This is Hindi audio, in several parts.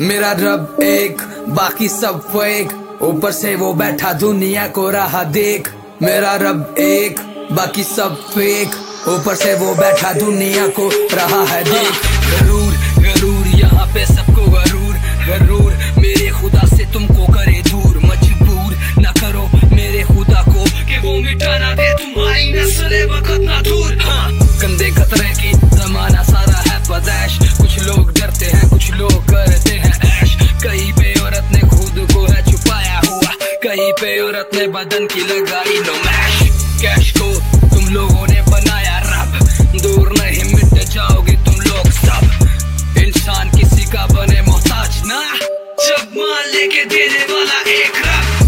मेरा रब एक, बाकी सब फेक, ऊपर से वो बैठा दुनिया को रहा देख। मेरा रब एक, बाकी सब फेक, ऊपर से वो बैठा दुनिया को रहा है देख। गरूर गरूर यहाँ पे सबको गरूर गरूर, मेरे खुदा से तुमको करे दूर। मजबूर ना करो मेरे खुदा को कि वो मिटा ना दे तुम्हारी नस्ल वक्त ना दूर। हाँ, गंदे खतरे की जमाना सारा है पदैश, कुछ लोग डरते हैं कुछ लोग करते हैं ऐश। कहीं पे औरत ने खुद को है छुपाया हुआ, कहीं पे औरत ने बदन की लगाई नुमाइश। कैश को तुम लोगों ने बनाया रब, दूर नहीं मिट जाओगे तुम लोग सब। इंसान किसी का बने मोहताज ना, जब मान लेके देने वाला एक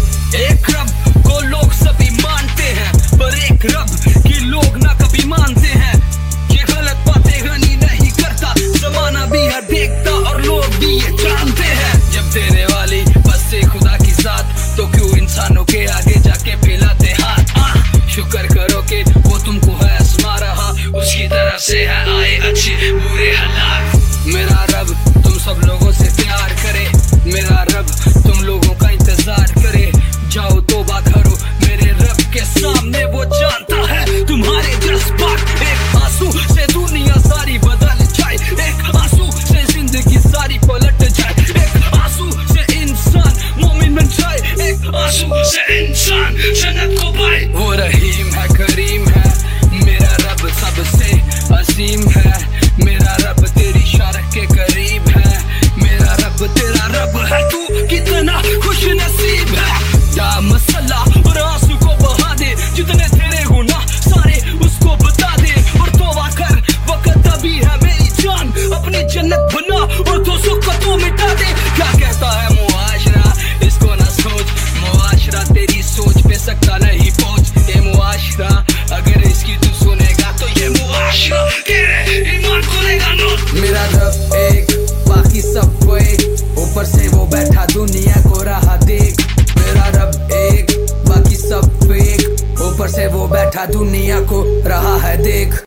रब को लोग सभी मानते हैं, पर एक रब की लोग ना कभी मानते हैं। ये गलत बातें गनी नहीं करता, जमाना भी है देखता और लोग भी ये जानते हैं। जब देने वाली बस से खुदा की साथ, तो क्यों इंसानों के आगे जाके फैलाते हाथ। शुक्र करो कि वो तुमको है आजमा रहा, उसकी तरफ से है आए अच्छे बुरे हालात। मेरा रब तुम सब लोगों से प्यार करे, मेरा रब तुम लोगों का इंतजार करे। जाओ तौबा करो मेरे रब के सामने, वो जानता है तुम्हारे जज्बात। एक आंसू से दुनिया सारी बदल जाए, एक आंसू से जिंदगी सारी पलट जाए, एक आंसू से इंसान मोमिन बन जाए, एक आंसू से इंसान जन्नत को पाए। वो रहीम है करीम है, मेरा रब सबसे अजीम है। मेरा रब तेरी शारक के करीब है, मेरा रब तेरा रब है, तू कितना खुश नसीब है। या मसला और आंसू को बहा दे, जितने तेरे गुनाह सारे उसको बता दे, और तौबा कर वक्त अभी है मेरी जान, अपनी जन्नत बना और दोस्तों को तू मिटा दे। क्या कहता है मुआशरा, इसको ना सोच, मुआशरा तेरी सोच पे सकता नहीं पहुंच। ये मुआशरा अगर इसकी तू सुनेगा तो ये मुआशरा तेरे ईमान को लेगा नोट। मेरा रब एक, बाकी सब फेक, ऊपर से वो बैठा दुनिया को रहा देख। मेरा रब एक, बाकी सब फेक, ऊपर से वो बैठा दुनिया को रहा है देख।